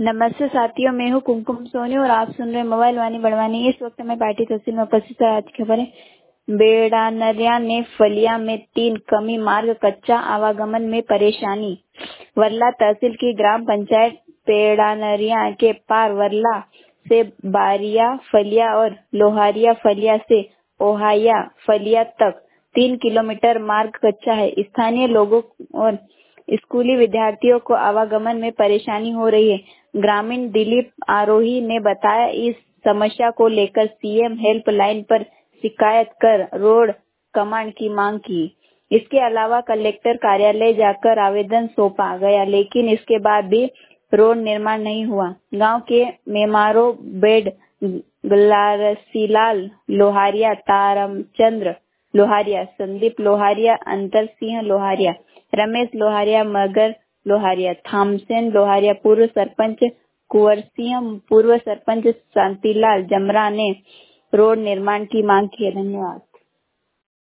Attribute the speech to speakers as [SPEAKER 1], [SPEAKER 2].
[SPEAKER 1] नमस्ते साथियों, मैं हूँ कुमकुम सोनी और आप सुन रहे हैं मोबाइल वाणी बड़वानी। इस वक्त मैं पार्टी तहसील में उपस्थित है। आज की खबर है, बेड़ानरिया ने फलिया में 3 कमी मार्ग कच्चा, आवागमन में परेशानी। वर्ला तहसील की ग्राम पंचायत बेड़ानरिया के पार वर्ला से बारिया फलिया और लोहारिया फलिया से ओहाया फलिया तक 3 किलोमीटर मार्ग कच्चा है। स्थानीय लोगों और स्कूली विद्यार्थियों को आवागमन में परेशानी हो रही है। ग्रामीण दिलीप आरोही ने बताया, इस समस्या को लेकर सीएम हेल्पलाइन पर शिकायत कर रोड कमांड की मांग की। इसके अलावा कलेक्टर कार्यालय जाकर आवेदन सौंपा गया, लेकिन इसके बाद भी रोड निर्माण नहीं हुआ। गांव के मेमारो बेड गलारसीलाल लोहारिया, तारमचंद्र लोहारिया, संदीप लोहारिया, अंतर सिंह लोहारिया, रमेश लोहारिया, मगर लोहारिया, थामसेन लोहारिया, पूर्व सरपंच कुंवर सिंह, पूर्व सरपंच शांतिलाल जमरा ने रोड निर्माण की मांग की है। धन्यवाद।